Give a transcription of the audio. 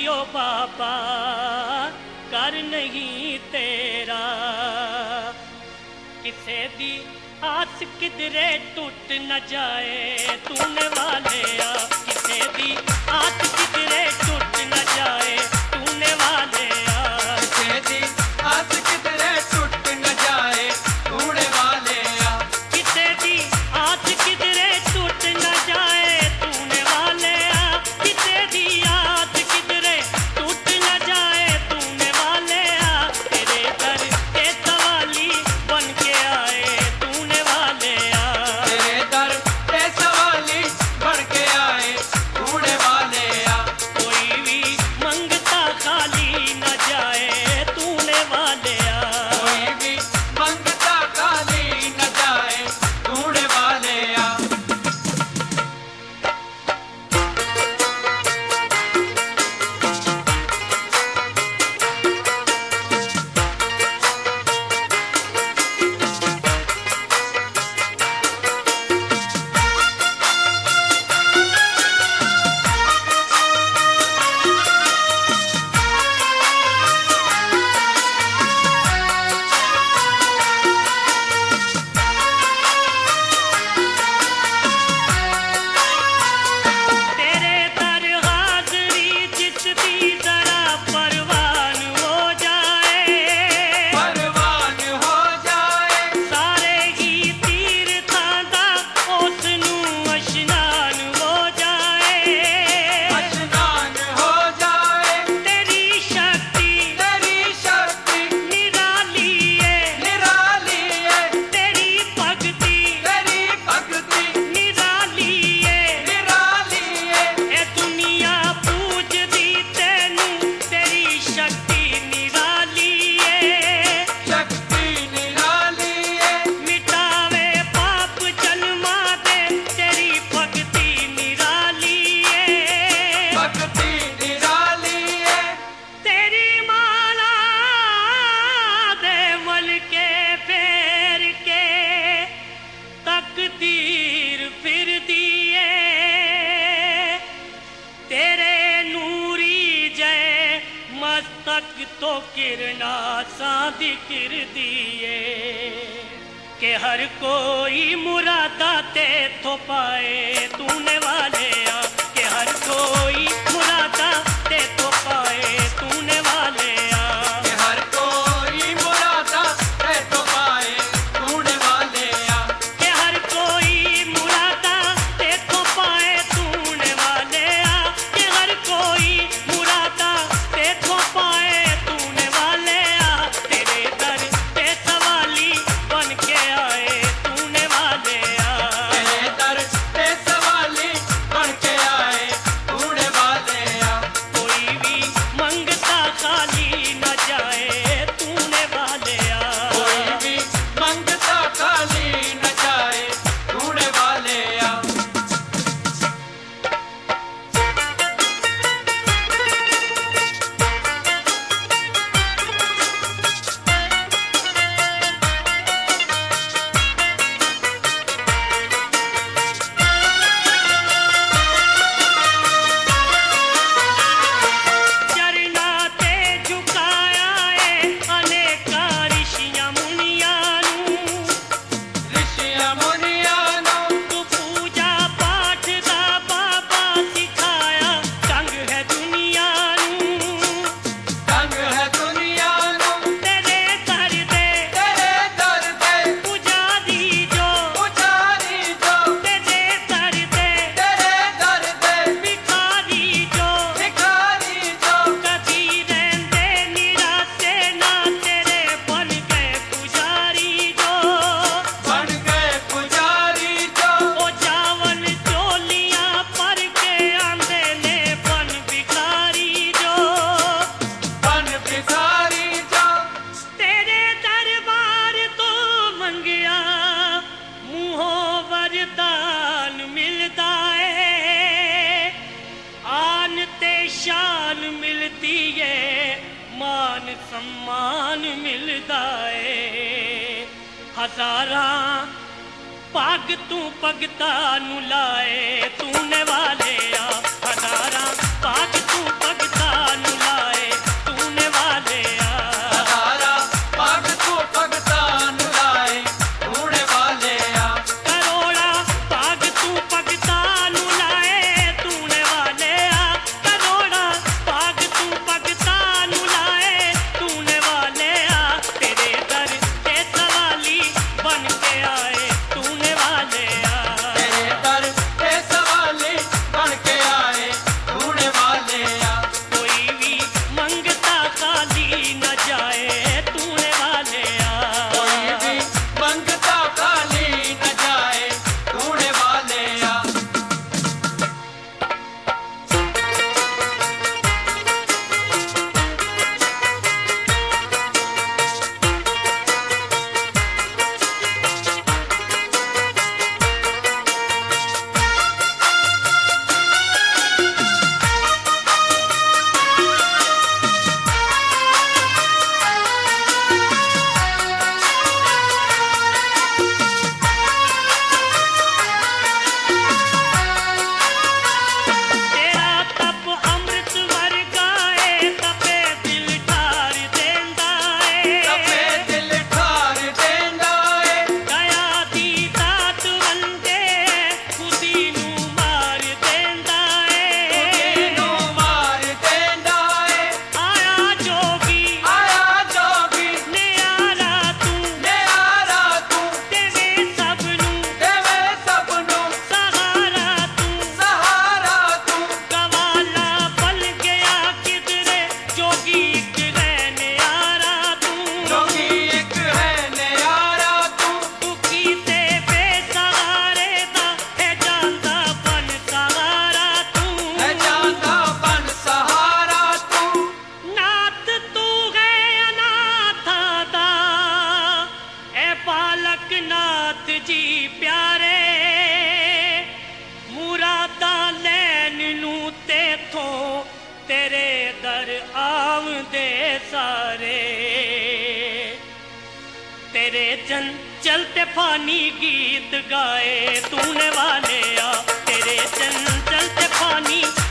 ओ बाबा कर नहीं तेरा। किसे दी आस किधरे टूट न जाए तूने वाले आ, किसे दी आस किधरे टूट न जाए तूने वाले आ, किसे दी आस किधरे टूट न जाए तूने वाले आ, किसे दी आस किधरे टूट न जाए तूने वाले आ, किसे दी आस किधरे टूट न जाए तूने वाले आ, तेरे दर पे सवाली बन के आए तूने वाले आ, तेरे दर पे सवाली बढ़ के आए तूने वाले आ, कोई भी मंगता खाली न जाए तूने वाले आ, कोई भी मंगता खाली न जाए तूने वाले आ। तेरे दर हाज़री जिस दी जरा परवान हो जाए, परवान हो जाए सारे ही तीरथां दा उस नूं अशनान हो जाए, अशनान हो जाए तेरी शक्ति निराली है, तेरी भगती निराली है, ए दुनिया पूजदी तैनू तेरी शक्ति निराली है, शक्ति निराली है, मिटावे पाप जन्मा दे तेरी भक्ति निराली है, भक्ति निराली है, तेरी माला दे मल के फेर के तकदीर फिर दिए, तेरे नूरी जय मस्तक तो किरना सा दिखर दिए, के हर कोई मुरादा ते तो पाए तूने वाले आ, के हर कोई मुरादा ते तो पाए तूने वाले आ, कि हर कोई मुरादा है तो पाए तूने वाले आ, के हर कोई मुरादा ते तो पाए तूने वाले आ, के हर कोई मुरादा ते तो पाए तूने वाले आ, तेरे दर पे सवाली बन के आए तूने वाले आ, तेरे दर पे सवाली बन के आए तूने वाले आ, कोई भी मंगता खाली न जाए तूने वाले आ, कोई भी मंगता खाली न जाए तूने वाले आ। चरना ते झुकाया है अनेका ऋषियां मुनियां नू, ऋषियां मुनियां नू तू पूजा पाठ दा बाबा सिखाया ढंग है दुनिया नू, रंग है दुनिया नू, तेरे दर दे पुजारी जो, पुजारी जो, तेरे दर दे भिखारी जो, भिखारी जो, कभी रहंदे निराते ना तेरे बन गए पुजारी जो, बन गए पुजारी जो, ओ जावन चोलियां पर के आंदे ने बन भिखारी जो, बन भिखारी जो, तेरे दरबार तो मंगिया मुंहों वरदान मिलदा है, आन ते शान मिलती है, मान सम्मान मिलदा है, हजारां पग तू भगता नु लाए तूने वाले आ, हजारां पग तू भगता नु दे सारे तेरे चलते फानी गीत गाए तूने वाले आ तेरे चलते फानी